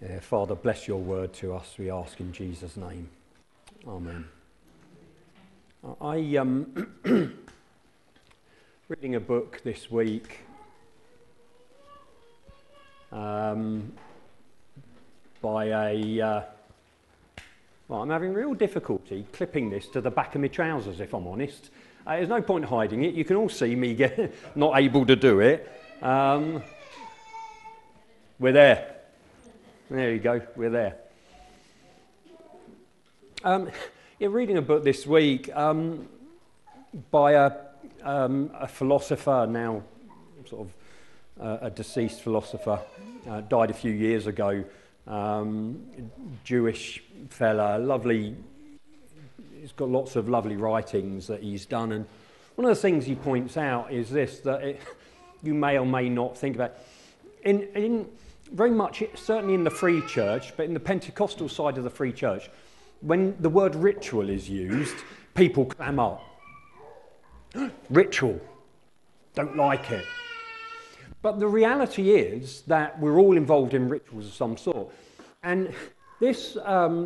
Father, bless your word to us, we ask in Jesus' name. Amen. I reading a book this week by a... well, I'm having real difficulty clipping this to the back of my trousers, if I'm honest. There's no point hiding it. You can all see me not able to do it. We're there. There you go, we're there. Reading a book this week by a philosopher, now sort of a deceased philosopher, died a few years ago, Jewish fella, lovely, he's got lots of lovely writings that he's done, and one of the things he points out is this, that you may or may not think about, in very much, certainly in the Free Church, but in the Pentecostal side of the Free Church, when the word ritual is used, people clam up. Ritual. Don't like it. But the reality is that we're all involved in rituals of some sort. And this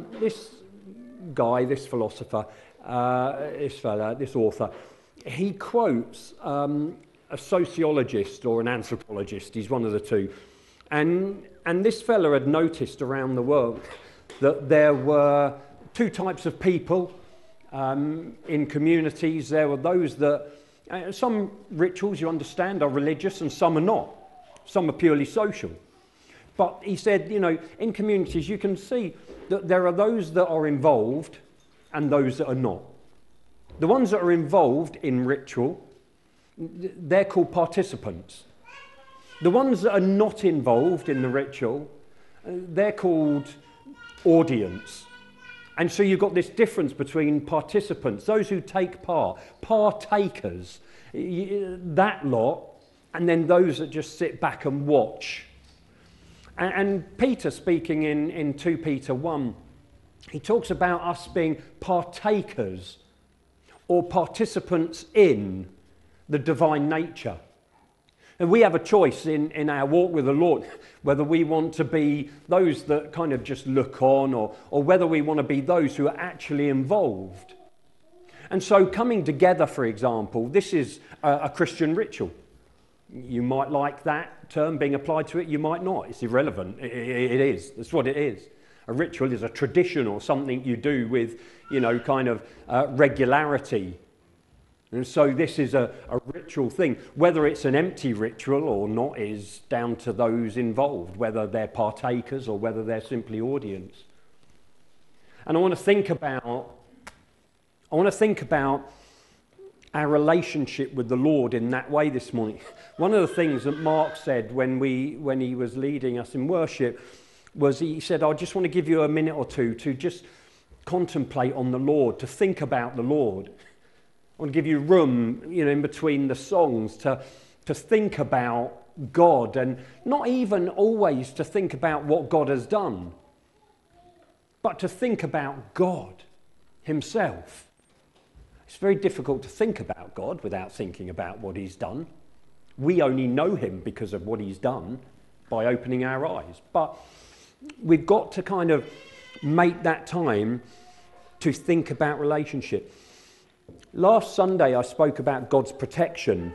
guy, this philosopher, this fella, this author, he quotes a sociologist or an anthropologist, he's one of the two, and this fella had noticed around the world that there were two types of people in communities. There were those that, some rituals you understand are religious and some are not. Some are purely social. But he said, in communities you can see that there are those that are involved and those that are not. The ones that are involved in ritual, they're called participants. The ones that are not involved in the ritual, they're called audience. And so you've got this difference between participants, those who take part, partakers, that lot, and then those that just sit back and watch. And Peter, speaking in 2 Peter 1, he talks about us being partakers or participants in the divine nature. And we have a choice in our walk with the Lord, whether we want to be those that kind of just look on or whether we want to be those who are actually involved. And so coming together, for example, this is a Christian ritual. You might like that term being applied to it, you might not. It's irrelevant. It is. That's what it is. A ritual is a tradition or something you do with, regularity. And so this is a ritual thing. Whether it's an empty ritual or not is down to those involved, whether they're partakers or whether they're simply audience. And I want to think about our relationship with the Lord in that way this morning. One of the things that Mark said when he was leading us in worship was he said, I just want to give you a minute or two to just contemplate on the Lord, to think about the Lord. I want to give you room, in between the songs to think about God, and not even always to think about what God has done, but to think about God himself. It's very difficult to think about God without thinking about what he's done. We only know him because of what he's done by opening our eyes. But we've got to kind of make that time to think about relationship. Last Sunday I spoke about God's protection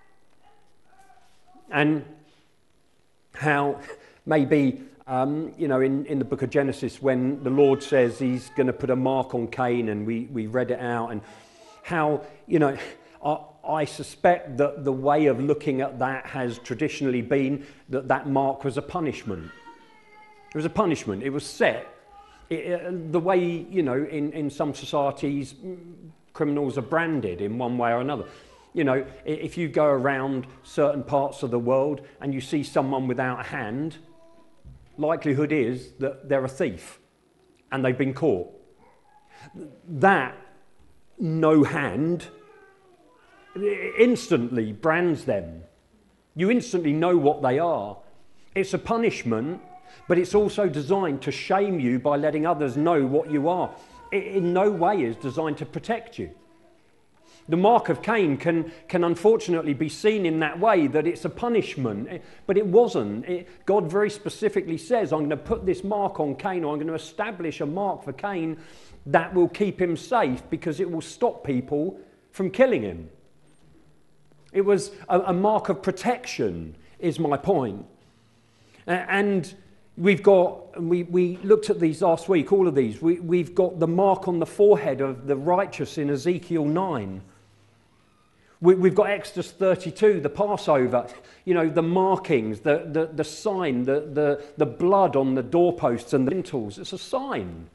and how maybe, in the book of Genesis when the Lord says he's going to put a mark on Cain, and we read it out, and how, I suspect that the way of looking at that has traditionally been that mark was a punishment. It was a punishment. It was set. The way, in some societies, criminals are branded in one way or another. If you go around certain parts of the world and you see someone without a hand, likelihood is that they're a thief and they've been caught. That no hand instantly brands them. You instantly know what they are. It's a punishment, but it's also designed to shame you by letting others know what you are. It in no way is designed to protect you. The mark of Cain can unfortunately be seen in that way, that it's a punishment, but it wasn't. God very specifically says, I'm going to put this mark on Cain, or I'm going to establish a mark for Cain that will keep him safe because it will stop people from killing him. It was a mark of protection, is my point. And we looked at these last week, all of these. We've got the mark on the forehead of the righteous in Ezekiel 9. We've got Exodus 32, the Passover, the markings, the sign, the blood on the doorposts and the lintels. It's a sign.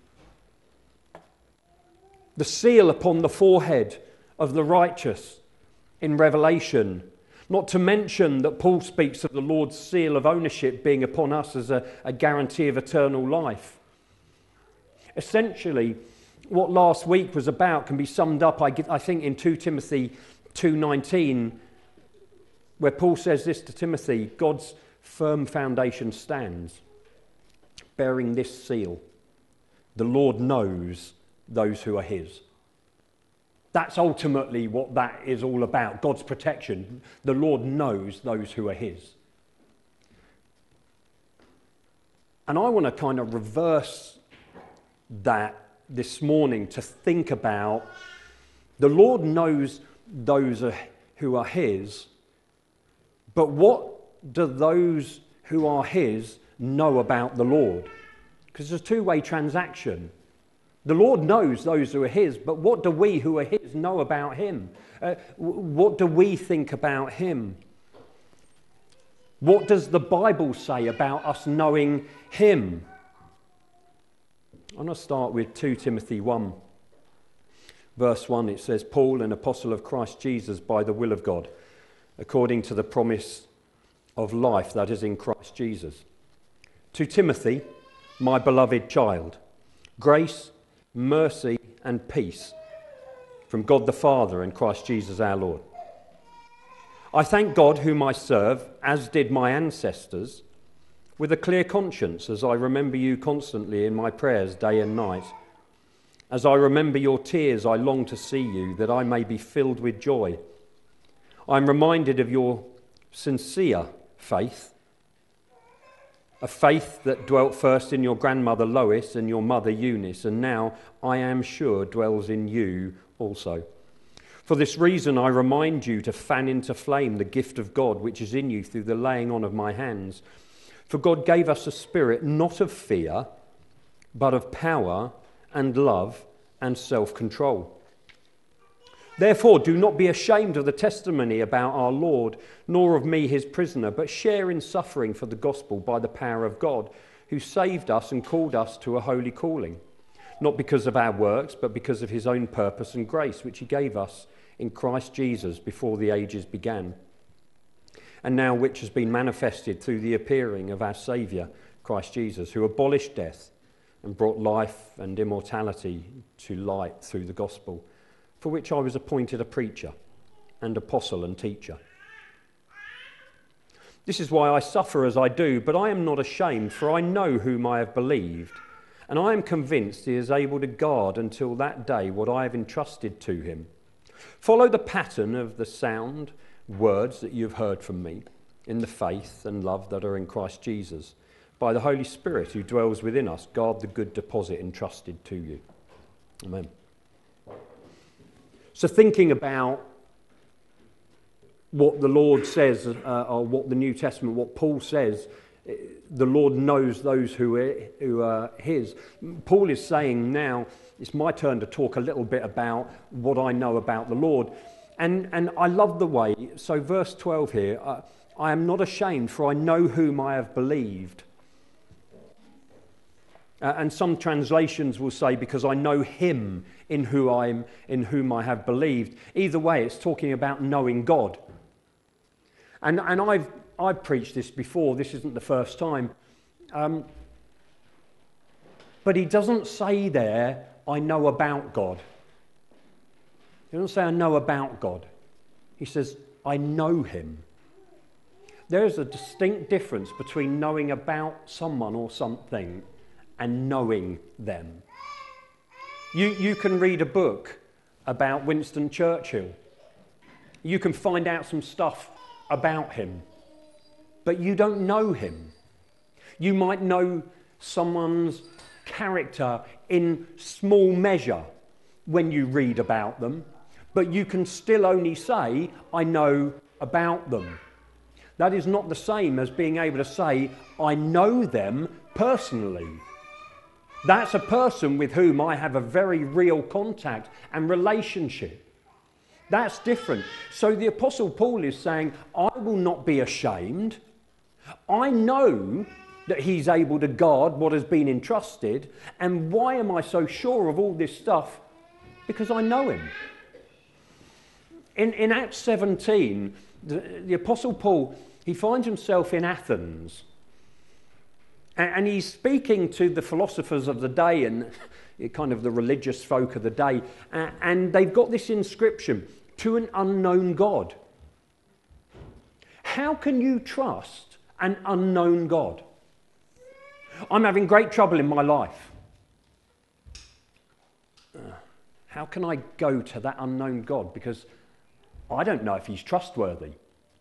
The seal upon the forehead of the righteous in Revelation. Not to mention that Paul speaks of the Lord's seal of ownership being upon us as a guarantee of eternal life. Essentially, what last week was about can be summed up, I think, in 2 Timothy 2:19, where Paul says this to Timothy: God's firm foundation stands, bearing this seal: the Lord knows those who are his. That's ultimately what that is all about, God's protection. The Lord knows those who are his. And I want to kind of reverse that this morning to think about the Lord knows those who are his, but what do those who are his know about the Lord? Because it's a two-way transaction. The Lord knows those who are his, but what do we who are his know about him? What do we think about him? What does the Bible say about us knowing him? I'm going to start with 2 Timothy 1. Verse 1, it says, Paul, an apostle of Christ Jesus by the will of God, according to the promise of life that is in Christ Jesus. To Timothy, my beloved child, grace, mercy and peace from God the Father and Christ Jesus our Lord. I thank God whom I serve, as did my ancestors, with a clear conscience, as I remember you constantly in my prayers day and night. As I remember your tears, I long to see you, that I may be filled with joy. I am reminded of your sincere faith, a faith that dwelt first in your grandmother Lois and your mother Eunice, and now, I am sure, dwells in you also. For this reason, I remind you to fan into flame the gift of God which is in you through the laying on of my hands. For God gave us a spirit not of fear, but of power and love and self-control. Therefore, do not be ashamed of the testimony about our Lord, nor of me, his prisoner, but share in suffering for the gospel by the power of God, who saved us and called us to a holy calling, not because of our works, but because of his own purpose and grace, which he gave us in Christ Jesus before the ages began, and now which has been manifested through the appearing of our Saviour, Christ Jesus, who abolished death and brought life and immortality to light through the gospel, for which I was appointed a preacher and apostle and teacher. This is why I suffer as I do, but I am not ashamed, for I know whom I have believed, and I am convinced he is able to guard until that day what I have entrusted to him. Follow the pattern of the sound words that you have heard from me in the faith and love that are in Christ Jesus. By the Holy Spirit who dwells within us, guard the good deposit entrusted to you. Amen. So thinking about what the Lord says, or what the New Testament, what Paul says, the Lord knows those who are his. Paul is saying now, it's my turn to talk a little bit about what I know about the Lord. And I love the way, so verse 12 here, I am not ashamed, for I know whom I have believed. And some translations will say, because I know him in whom I have believed. Either way, it's talking about knowing God. And I've preached this before. This isn't the first time. But he doesn't say there, I know about God. He doesn't say, I know about God. He says, I know him. There is a distinct difference between knowing about someone or something and knowing them. You can read a book about Winston Churchill. You can find out some stuff about him, but you don't know him. You might know someone's character in small measure when you read about them, but you can still only say, I know about them. That is not the same as being able to say, I know them personally. That's a person with whom I have a very real contact and relationship. That's different. So the Apostle Paul is saying, I will not be ashamed. I know that he's able to guard what has been entrusted. And why am I so sure of all this stuff? Because I know him. In Acts 17, the Apostle Paul, he finds himself in Athens. And he's speaking to the philosophers of the day and kind of the religious folk of the day. And they've got this inscription, to an unknown God. How can you trust an unknown God? I'm having great trouble in my life. How can I go to that unknown God? Because I don't know if he's trustworthy.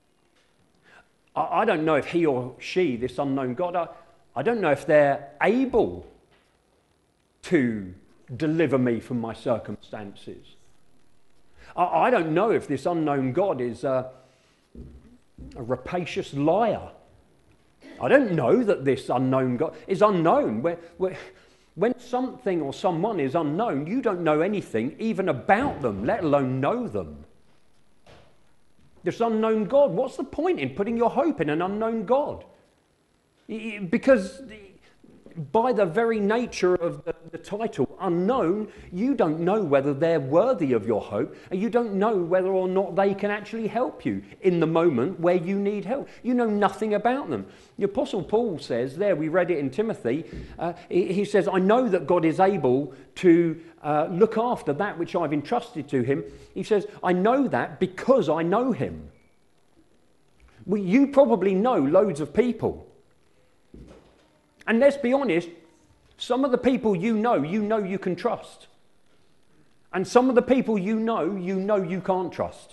I don't know if he or she, this unknown God, I don't know if they're able to deliver me from my circumstances. I don't know if this unknown God is a rapacious liar. I don't know that this unknown God is unknown. When something or someone is unknown, you don't know anything even about them, let alone know them. This unknown God, what's the point in putting your hope in an unknown God? Because by the very nature of the title, unknown, you don't know whether they're worthy of your hope, and you don't know whether or not they can actually help you in the moment where you need help. You know nothing about them. The Apostle Paul says, there we read it in Timothy, he says, I know that God is able to look after that which I've entrusted to him. He says, I know that because I know him. Well, you probably know loads of people. And let's be honest, some of the people you know you can trust. And some of the people you know you can't trust.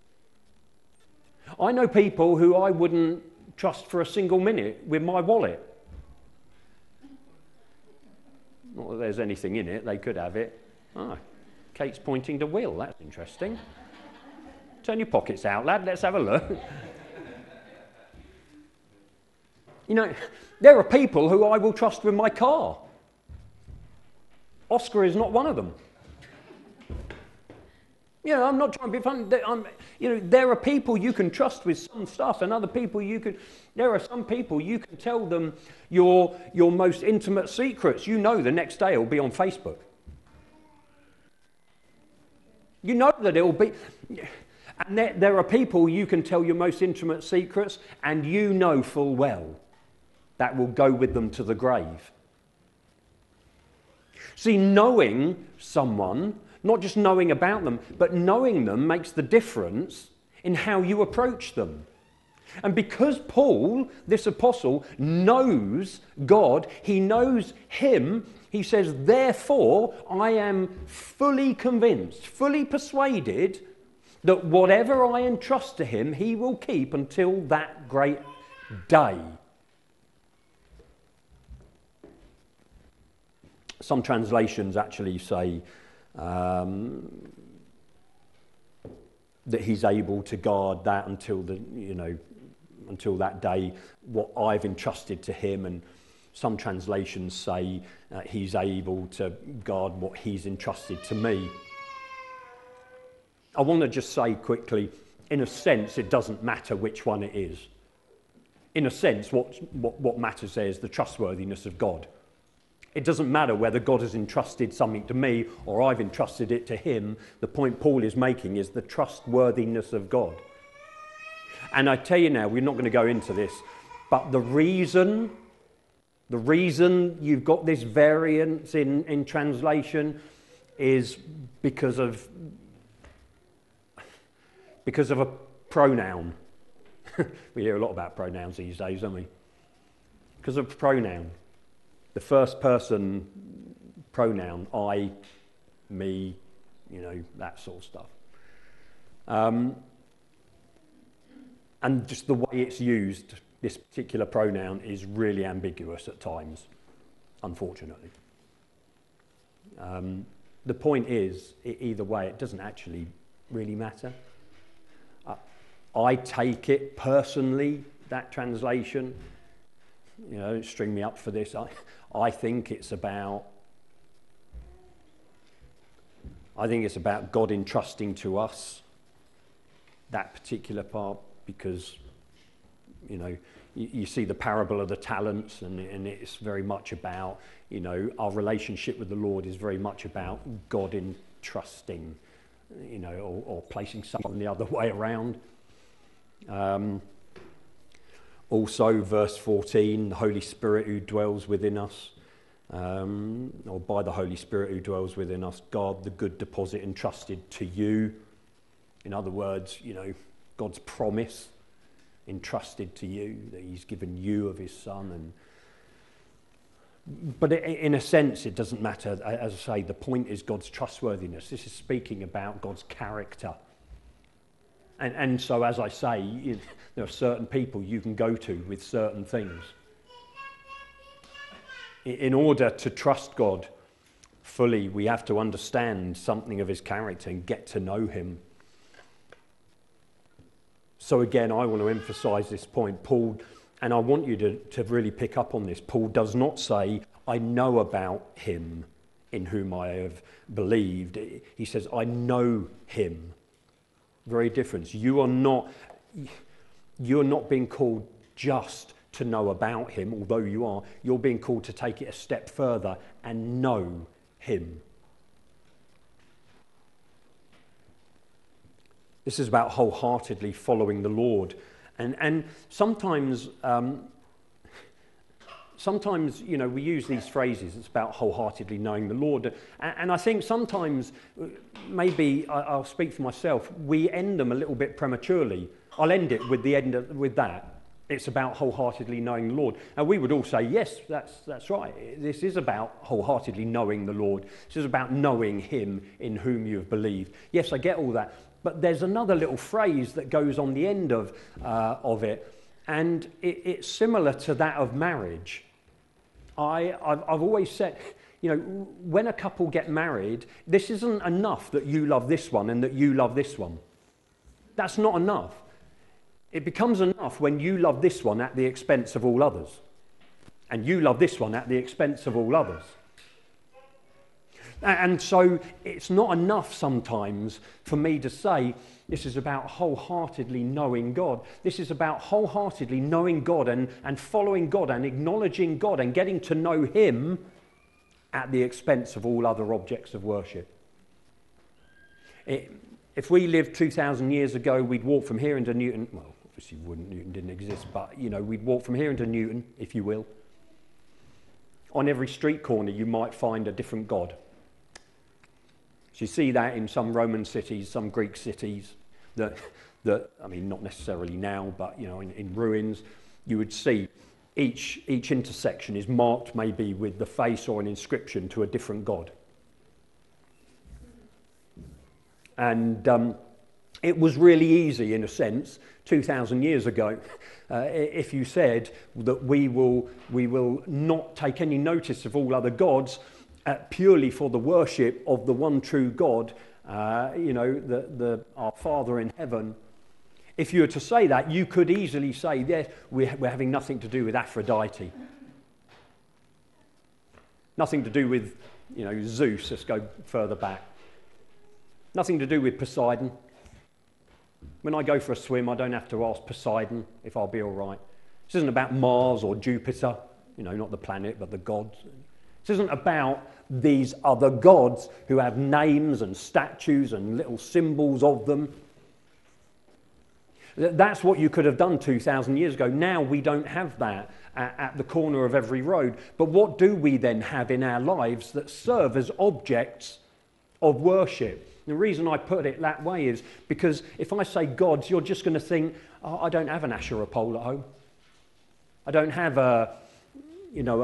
I know people who I wouldn't trust for a single minute with my wallet. Not that there's anything in it, they could have it. Ah, Kate's pointing to Will, that's interesting. Turn your pockets out, lad, let's have a look. You know, there are people who I will trust with my car. Oscar is not one of them. You know, I'm not trying to be funny. There are people you can trust with some stuff, and other people there are some people you can tell them your most intimate secrets. You know the next day it'll be on Facebook. You know that it'll be... And there are people you can tell your most intimate secrets, and you know full well that will go with them to the grave. See, knowing someone, not just knowing about them, but knowing them makes the difference in how you approach them. And because Paul, this apostle, knows God, he knows him, he says, therefore, I am fully convinced, fully persuaded that whatever I entrust to him, he will keep until that great day. Some translations actually say that he's able to guard that until that day, what I've entrusted to him. And some translations say he's able to guard what he's entrusted to me. I want to just say quickly, in a sense, it doesn't matter which one it is. In a sense, what matters there is the trustworthiness of God. It doesn't matter whether God has entrusted something to me or I've entrusted it to him. The point Paul is making is the trustworthiness of God. And I tell you now, we're not going to go into this, but the reason you've got this variance in translation is because of a pronoun. We hear a lot about pronouns these days, don't we? Because of a pronoun. The first person pronoun, I, me, that sort of stuff. And just the way it's used, this particular pronoun is really ambiguous at times, unfortunately. The point is, either way, it doesn't actually really matter. I take it personally, that translation, don't string me up for this. I think it's about God entrusting to us that particular part, because you see the parable of the talents, and it's very much about our relationship with the Lord is very much about God entrusting, or placing something the other way around. Also, verse 14, the Holy Spirit who dwells within us, or by the Holy Spirit who dwells within us, guard the good deposit entrusted to you. In other words, God's promise entrusted to you, that he's given you of his Son. But in a sense, it doesn't matter. As I say, the point is God's trustworthiness. This is speaking about God's character. And so, as I say, there are certain people you can go to with certain things. In order to trust God fully, we have to understand something of his character and get to know him. So again, I want to emphasize this point. Paul, and I want you to really pick up on this, Paul does not say, I know about him in whom I have believed. He says, I know him. Very different. You're not being called just to know about him, although you are. You're being called to take it a step further and know him. This is about wholeheartedly following the Lord. And sometimes, we use these phrases. It's about wholeheartedly knowing the Lord. And I think sometimes, maybe I'll speak for myself, we end them a little bit prematurely. I'll end it with that. It's about wholeheartedly knowing the Lord. And we would all say, yes, that's right. This is about wholeheartedly knowing the Lord. This is about knowing him in whom you have believed. Yes, I get all that. But there's another little phrase that goes on the end of it, and it's similar to that of marriage. I've always said, when a couple get married, this isn't enough that you love this one and that you love this one. That's not enough. It becomes enough when you love this one at the expense of all others, and you love this one at the expense of all others. And so it's not enough sometimes for me to say this is about wholeheartedly knowing God. This is about wholeheartedly knowing God and following God and acknowledging God and getting to know him at the expense of all other objects of worship. If we lived 2,000 years ago, we'd walk from here into Newton. Well, obviously Newton didn't exist, but we'd walk from here into Newton, if you will. On every street corner you might find a different god. So you see that in some Roman cities, some Greek cities, that I mean, not necessarily now, but in ruins, you would see each intersection is marked maybe with the face or an inscription to a different god. And it was really easy, in a sense, 2,000 years ago, if you said that we will not take any notice of all other gods, purely for the worship of the one true God, our Father in heaven. If you were to say that, you could easily say, yes, we're having nothing to do with Aphrodite. Nothing to do with, Zeus, let's go further back. Nothing to do with Poseidon. When I go for a swim, I don't have to ask Poseidon if I'll be all right. This isn't about Mars or Jupiter, not the planet, but the gods. This isn't about these other gods who have names and statues and little symbols of them. That's what you could have done 2,000 years ago. Now we don't have that at the corner of every road. But what do we then have in our lives that serve as objects of worship? The reason I put it that way is because if I say gods, you're just going to think, oh, I don't have an Asherah pole at home. I don't have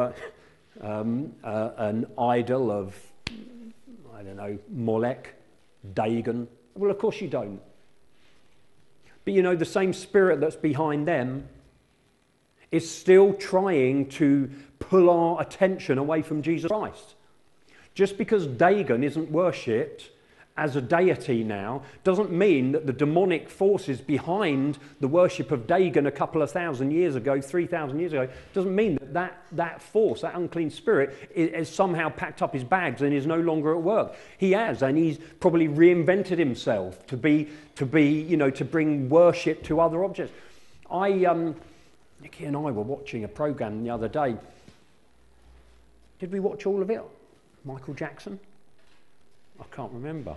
an idol of, Molech. Dagon. Well, of course you don't. But you know, the same spirit that's behind them is still trying to pull our attention away from Jesus Christ. Just because Dagon isn't worshipped as a deity now doesn't mean that the demonic forces behind the worship of Dagon a couple of thousand years ago, 3,000 years ago, doesn't mean that force, that unclean spirit, is somehow packed up his bags and is no longer at work. He has, and he's probably reinvented himself to bring worship to other objects. Nikki and I were watching a program the other day. Did we watch all of it? Michael Jackson? I can't remember.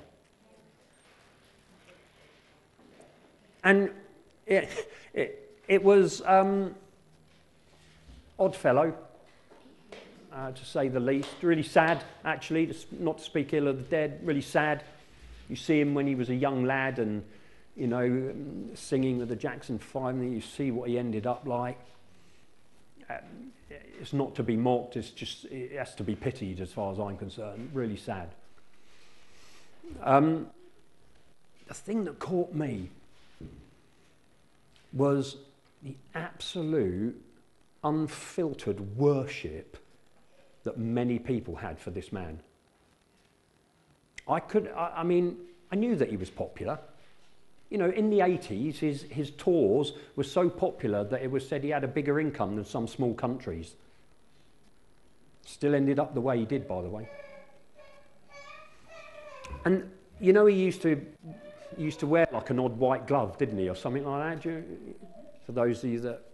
And it was Oddfellow, to say the least. Really sad, actually, not to speak ill of the dead, really sad. You see him when he was a young lad and, you know, singing with the Jackson 5, and you see what he ended up like. It's not to be mocked, it has to be pitied as far as I'm concerned. Really sad. The thing that caught me was the absolute unfiltered worship that many people had for this man. I knew that he was popular. You know, in the 80s, his tours were so popular that it was said he had a bigger income than some small countries. Still ended up the way he did, by the way. And, you know, he used to wear like an odd white glove, didn't he, or something like that, for those of you that...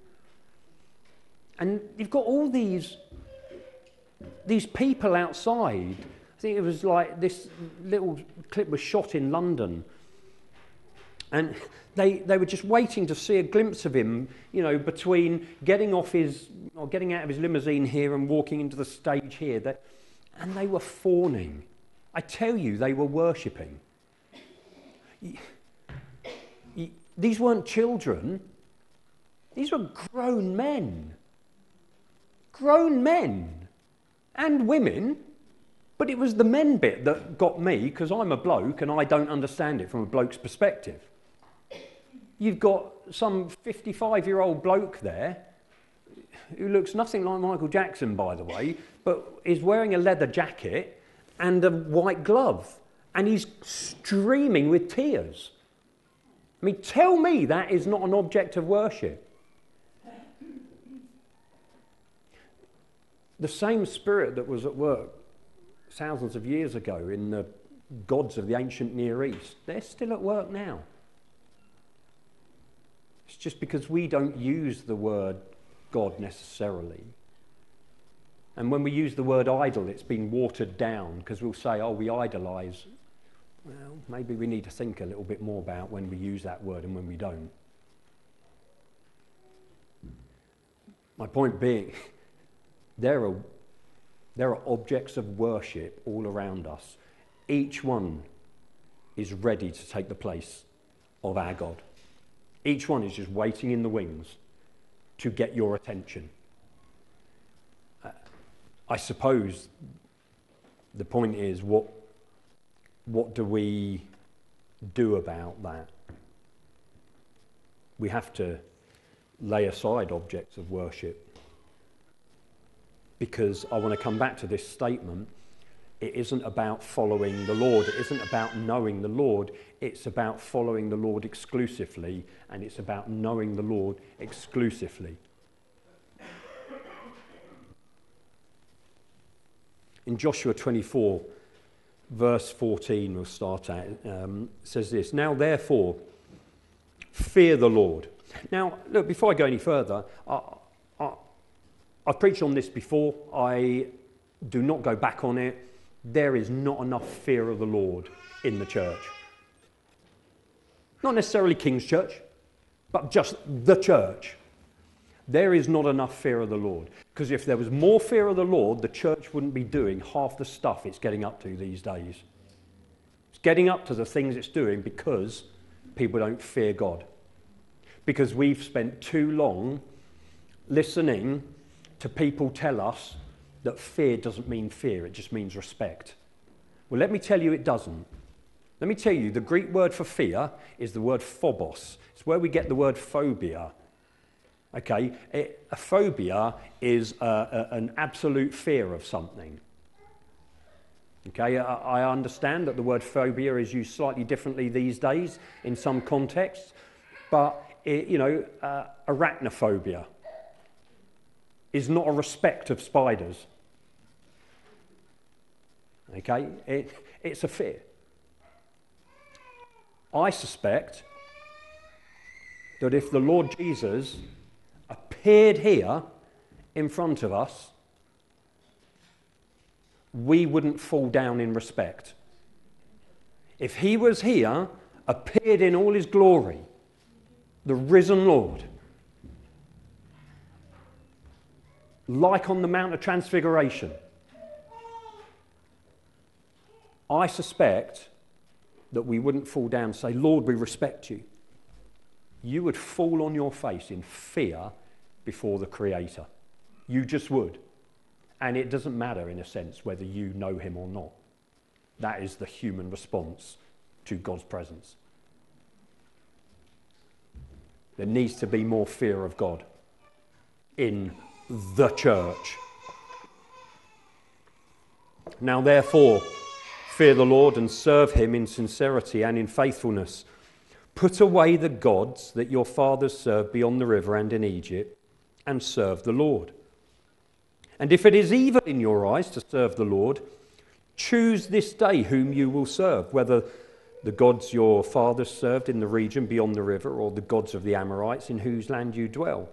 And you've got all these people outside. I think it was like this little clip was shot in London. And they were just waiting to see a glimpse of him, you know, between getting out of his limousine here and walking into the stage here. And they were fawning. I tell you, they were worshipping. These weren't children. These were grown men. Grown men. And women. But it was the men bit that got me, because I'm a bloke and I don't understand it from a bloke's perspective. You've got some 55-year-old bloke there who looks nothing like Michael Jackson, by the way, but is wearing a leather jacket and a white glove, and he's streaming with tears. I mean, tell me that is not an object of worship. The same spirit that was at work thousands of years ago in the gods of the ancient Near East, they're still at work now. It's just because we don't use the word God necessarily. And when we use the word idol, it's been watered down, because we'll say, oh, we idolize. Well, maybe we need to think a little bit more about when we use that word and when we don't. My point being, there are objects of worship all around us. Each one is ready to take the place of our God. Each one is just waiting in the wings to get your attention. I suppose the point is, what do we do about that? We have to lay aside objects of worship, because I want to come back to this statement. It isn't about following the Lord. It isn't about knowing the Lord. It's about following the Lord exclusively, and it's about knowing the Lord exclusively. In Joshua 24, verse 14, we'll start at, says this: "Now therefore, fear the Lord." Now, look, before I go any further, I've preached on this before. I do not go back on it. There is not enough fear of the Lord in the church. Not necessarily King's Church, but just the church. There is not enough fear of the Lord. Because if there was more fear of the Lord, the church wouldn't be doing half the stuff it's getting up to these days. It's getting up to the things it's doing because people don't fear God. Because we've spent too long listening to people tell us that fear doesn't mean fear, it just means respect. Well, let me tell you it doesn't. Let me tell you, the Greek word for fear is the word phobos. It's where we get the word phobia. Okay, a phobia is an absolute fear of something. Okay, I understand that the word phobia is used slightly differently these days in some contexts, but arachnophobia is not a respect of spiders. Okay, it's a fear. I suspect that if the Lord Jesus appeared here in front of us, we wouldn't fall down in respect. If he was here, appeared in all his glory, the risen Lord, like on the Mount of Transfiguration, I suspect that we wouldn't fall down and say, Lord, we respect you. You would fall on your face in fear before the Creator. You just would. And it doesn't matter, in a sense, whether you know him or not. That is the human response to God's presence. There needs to be more fear of God in the church. Now, therefore, fear the Lord and serve him in sincerity and in faithfulness. Put away the gods that your fathers served beyond the river and in Egypt, and serve the Lord. And if it is evil in your eyes to serve the Lord, choose this day whom you will serve, whether the gods your fathers served in the region beyond the river, or the gods of the Amorites in whose land you dwell.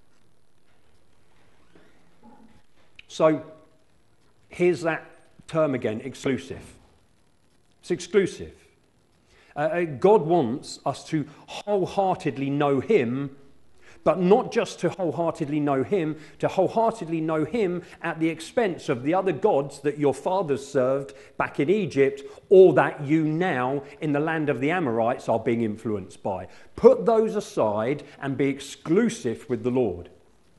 So, here's that term again, exclusive. It's exclusive. God wants us to wholeheartedly know him, but not just to wholeheartedly know him at the expense of the other gods that your fathers served back in Egypt, or that you now in the land of the Amorites are being influenced by. Put those aside and be exclusive with the Lord.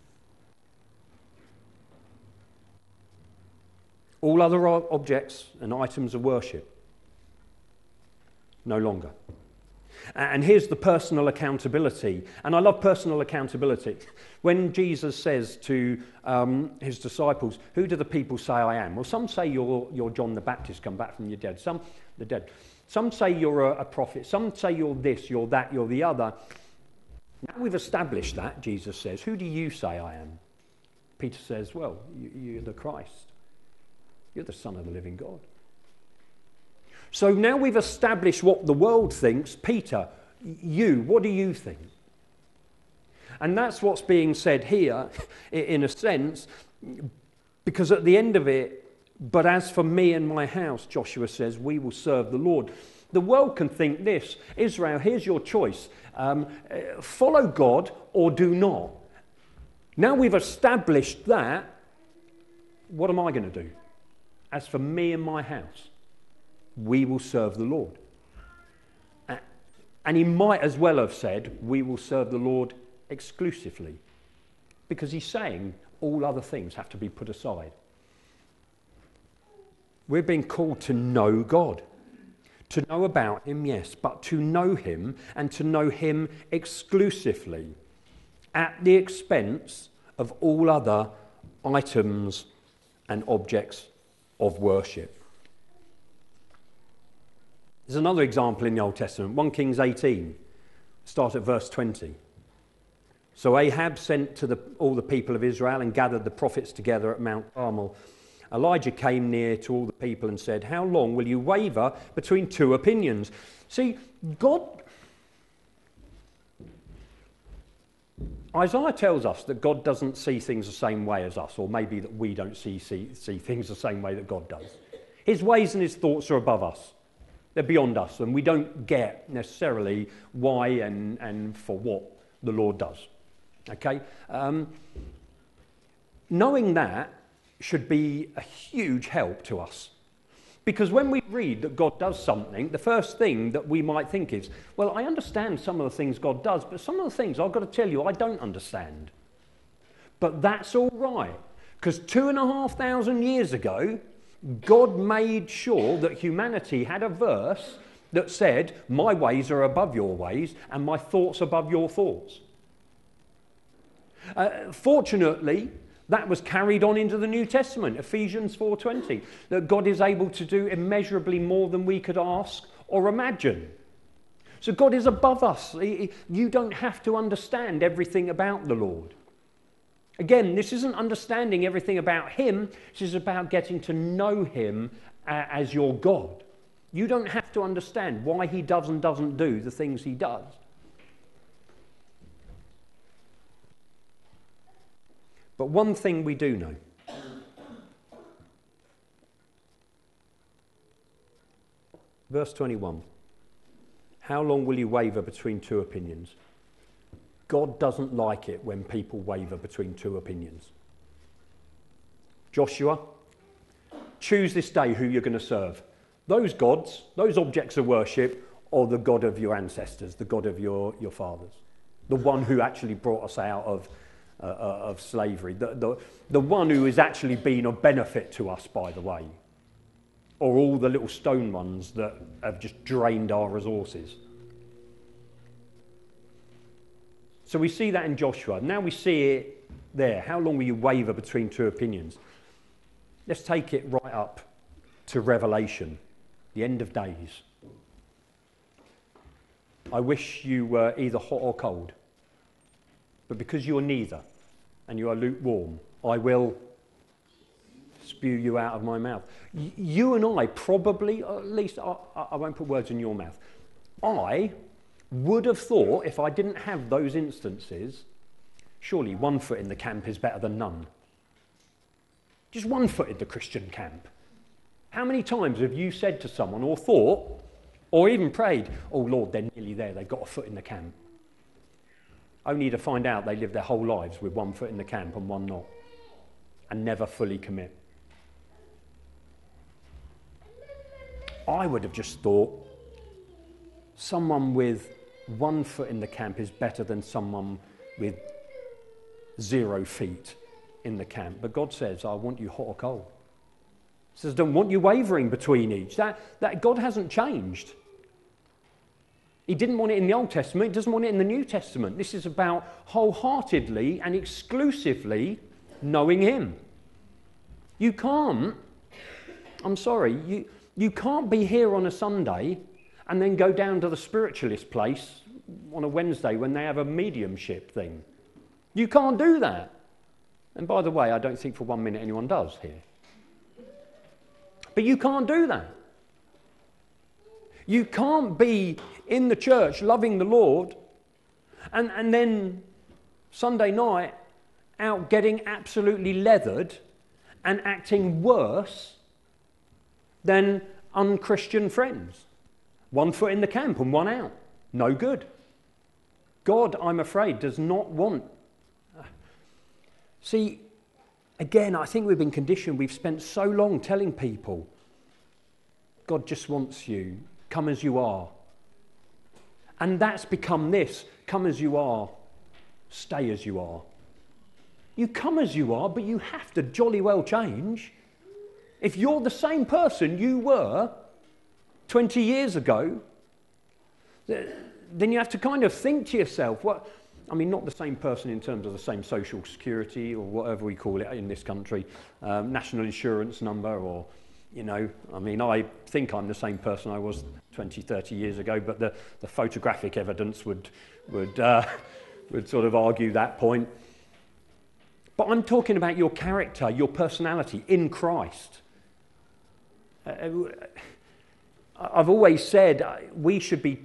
All other objects and items of worship, no longer. And here's the personal accountability. And I love personal accountability. When Jesus says to his disciples, who do the people say I am? Well, some say you're John the Baptist come back from the dead. Some say you're a prophet. Some say you're this, you're that, you're the other. Now we've established that, Jesus says, who do you say I am? Peter says, well, you're the Christ. You're the Son of the living God. So now we've established what the world thinks. Peter, what do you think? And that's what's being said here, in a sense, because at the end of it, but as for me and my house, Joshua says, we will serve the Lord. The world can think this: Israel, here's your choice. Follow God or do not. Now we've established that, what am I going to do? As for me and my house, we will serve the Lord. And he might as well have said, we will serve the Lord exclusively, because he's saying all other things have to be put aside. We're being called to know God, to know about him, yes, but to know him and to know him exclusively at the expense of all other items and objects of worship. There's another example in the Old Testament, 1 Kings 18, start at verse 20. So Ahab sent to all the people of Israel and gathered the prophets together at Mount Carmel. Elijah came near to all the people and said, how long will you waver between two opinions? See, Isaiah tells us that God doesn't see things the same way as us, or maybe that we don't see things the same way that God does. His ways and his thoughts are above us. They're beyond us, and we don't get necessarily why and for what the Lord does. Okay? Knowing that should be a huge help to us. Because when we read that God does something, the first thing that we might think is, well, I understand some of the things God does, but some of the things, I've got to tell you, I don't understand. But that's all right, because 2,500 years ago, God made sure that humanity had a verse that said, my ways are above your ways and my thoughts above your thoughts. Fortunately, that was carried on into the New Testament, Ephesians 4:20, that God is able to do immeasurably more than we could ask or imagine. So God is above us. You don't have to understand everything about the Lord. Again, this isn't understanding everything about him. This is about getting to know him as your God. You don't have to understand why he does and doesn't do the things he does. But one thing we do know. Verse 21. How long will you waver between two opinions? God doesn't like it when people waver between two opinions. Joshua, choose this day who you're going to serve. Those gods, those objects of worship, or the God of your ancestors, the God of your fathers. The one who actually brought us out of slavery. The one who has actually been of benefit to us, by the way. Or all the little stone ones that have just drained our resources. So we see that in Joshua. Now we see it there. How long will you waver between two opinions? Let's take it right up to Revelation, the end of days. I wish you were either hot or cold. But because you are neither, and you are lukewarm, I will spew you out of my mouth. You and I probably, at least I won't put words in your mouth, I would have thought, if I didn't have those instances, surely one foot in the camp is better than none. Just one foot in the Christian camp. How many times have you said to someone or thought, or even prayed, oh Lord, they're nearly there, they've got a foot in the camp. Only to find out they live their whole lives with one foot in the camp and one not. And never fully commit. I would have just thought, someone with one foot in the camp is better than someone with 0 feet in the camp. But God says, I want you hot or cold. He says, I don't want you wavering between each. That God hasn't changed. He didn't want it in the Old Testament. He doesn't want it in the New Testament. This is about wholeheartedly and exclusively knowing him. You can't, I'm sorry, you can't be here on a Sunday and then go down to the spiritualist place on a Wednesday when they have a mediumship thing. You can't do that. And by the way, I don't think for 1 minute anyone does here. But you can't do that. You can't be in the church loving the Lord and then Sunday night out getting absolutely leathered and acting worse than unchristian friends. One foot in the camp and one out. No good. God, I'm afraid, does not want. See, again, I think we've been conditioned. We've spent so long telling people, God just wants you. Come as you are. And that's become this. Come as you are. Stay as you are. You come as you are, but you have to jolly well change. If you're the same person you were 20 years ago, then you have to kind of think to yourself, not the same person in terms of the same social security or whatever we call it in this country, national insurance number or, I think I'm the same person I was 20, 30 years ago, but the photographic evidence would sort of argue that point. But I'm talking about your character, your personality in Christ. I've always said we should be,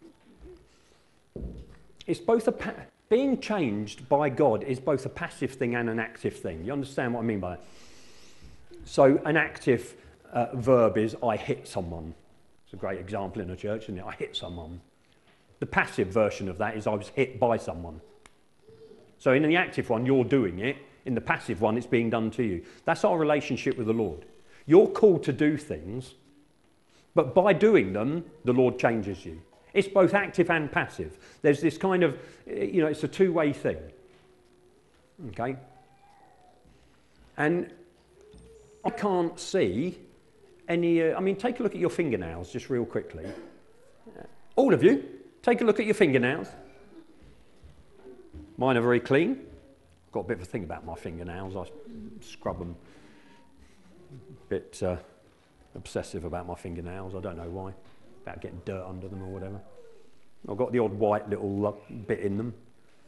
it's both being changed by God is both a passive thing and an active thing. You understand what I mean by that? So an active verb is I hit someone. It's a great example in a church, isn't it? I hit someone. The passive version of that is I was hit by someone. So in the active one, you're doing it. In the passive one, it's being done to you. That's our relationship with the Lord. You're called to do things, but by doing them, the Lord changes you. It's both active and passive. There's this kind of, it's a two-way thing. Okay? And I can't see any, take a look at your fingernails just real quickly. All of you, take a look at your fingernails. Mine are very clean. Got a bit of a thing about my fingernails. I scrub them. A bit obsessive about my fingernails. I don't know why. About getting dirt under them or whatever. I've got the odd white little bit in them.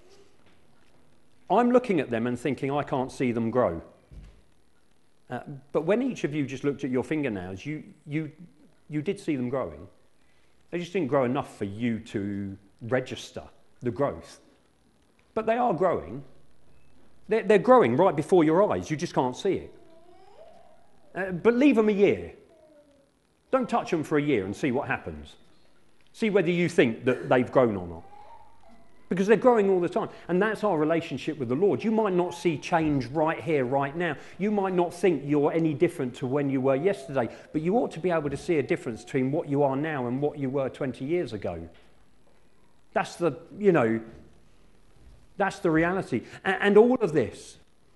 I'm looking at them and thinking I can't see them grow. But when each of you just looked at your fingernails, you did see them growing. They just didn't grow enough for you to register the growth. But they are growing. They're growing right before your eyes. You just can't see it. But leave them a year. Don't touch them for a year and see what happens. See whether you think that they've grown or not. Because they're growing all the time. And that's our relationship with the Lord. You might not see change right here, right now. You might not think you're any different to when you were yesterday. But you ought to be able to see a difference between what you are now and what you were 20 years ago. That's the, that's the reality. And all of this,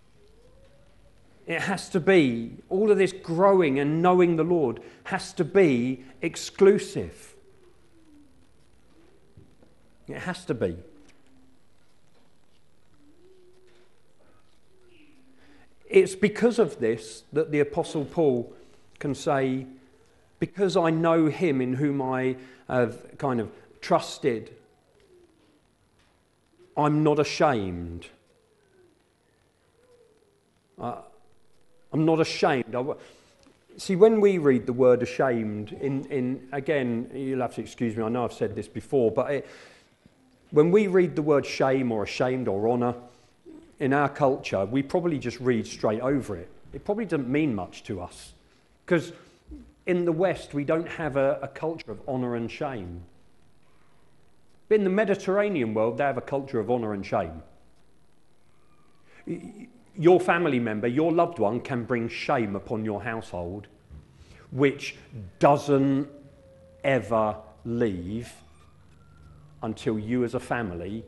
it has to be, all of this growing and knowing the Lord has to be exclusive. It has to be. It's because of this that the Apostle Paul can say, because I know him in whom I have kind of trusted, I'm not ashamed. I'm not ashamed. See, when we read the word ashamed, again, you'll have to excuse me, I know I've said this before, but when we read the word shame or ashamed or honour, in our culture, we probably just read straight over it. It probably doesn't mean much to us. Because in the West, we don't have a culture of honour and shame. But in the Mediterranean world, they have a culture of honour and shame. Your family member, your loved one, can bring shame upon your household, which doesn't ever leave until you as a family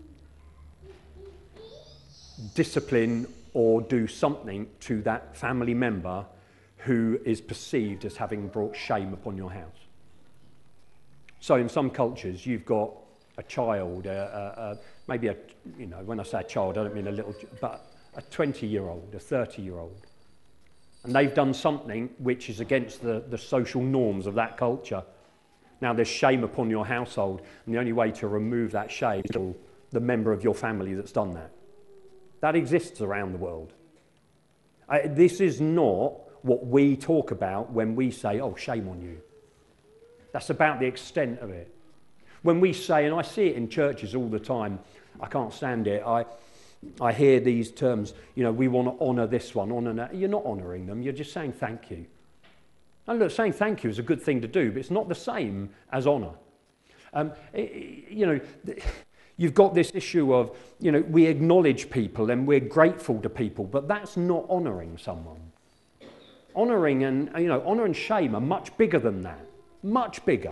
discipline or do something to that family member who is perceived as having brought shame upon your house. So in some cultures, you've got a child, maybe when I say a child, I don't mean a little, but a 20-year-old, a 30-year-old. And they've done something which is against the social norms of that culture. Now there's shame upon your household, and the only way to remove that shame is to the member of your family that's done that. That exists around the world. This is not what we talk about when we say, oh, shame on you. That's about the extent of it. When we say, and I see it in churches all the time, I can't stand it, I hear these terms, we want to honour this one, honour that. You're not honouring them, you're just saying thank you. And look, saying thank you is a good thing to do, but it's not the same as honour. You've got this issue of, we acknowledge people and we're grateful to people, but that's not honouring someone. Honouring and, honour and shame are much bigger than that. Much bigger.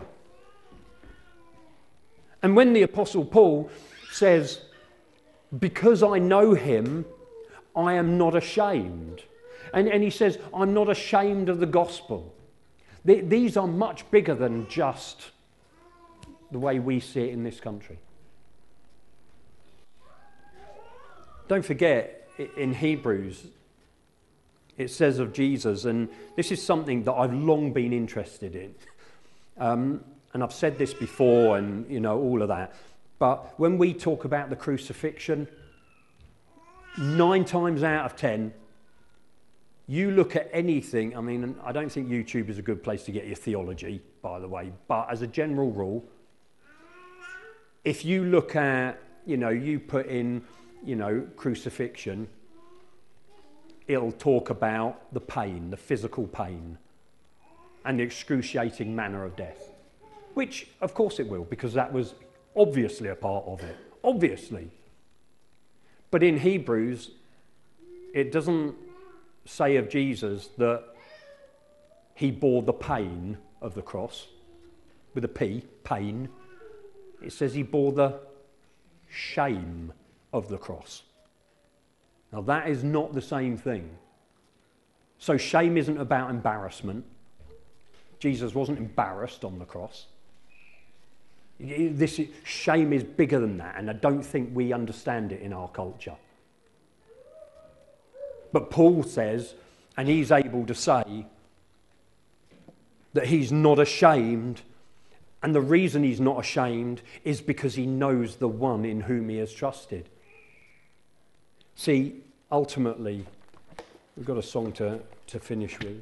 And when the Apostle Paul says, because I know him, I am not ashamed. And he says, I'm not ashamed of the gospel. These are much bigger than just the way we see it in this country. Don't forget, in Hebrews, it says of Jesus, and this is something that I've long been interested in, and I've said this before and, all of that, but when we talk about the crucifixion, 9 times out of 10, you look at anything, I don't think YouTube is a good place to get your theology, by the way, but as a general rule, if you look at, you put in, crucifixion, it'll talk about the pain, the physical pain, and the excruciating manner of death. Which, of course it will, because that was obviously a part of it. Obviously. But in Hebrews, it doesn't say of Jesus that he bore the pain of the cross, with a P, pain. It says he bore the shame of the cross. Now that is not the same thing. So shame isn't about embarrassment. Jesus wasn't embarrassed on the cross. Shame is bigger than that, and I don't think we understand it in our culture. But Paul says, and he's able to say, that he's not ashamed, and the reason he's not ashamed is because he knows the one in whom he has trusted. See, ultimately, we've got a song to finish with.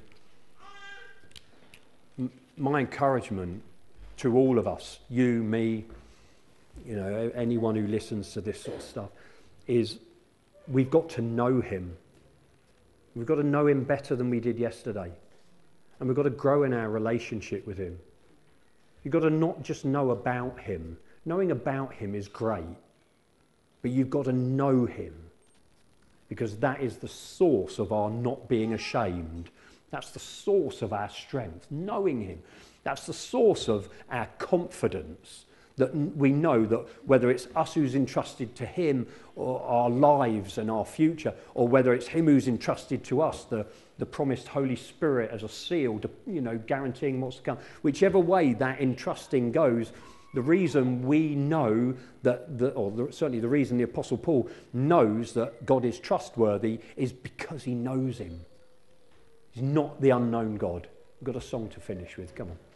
My encouragement to all of us, you, me, anyone who listens to this sort of stuff, is we've got to know him. We've got to know him better than we did yesterday. And we've got to grow in our relationship with him. You've got to not just know about him. Knowing about him is great, but you've got to know him, because that is the source of our not being ashamed. That's the source of our strength, knowing him. That's the source of our confidence, that we know that whether it's us who's entrusted to him or our lives and our future, or whether it's him who's entrusted to us the promised Holy Spirit as a seal, guaranteeing what's to come. Whichever way that entrusting goes, the reason we know certainly the reason the Apostle Paul knows that God is trustworthy is because he knows him. He's not the unknown God. We've got a song to finish with. Come on.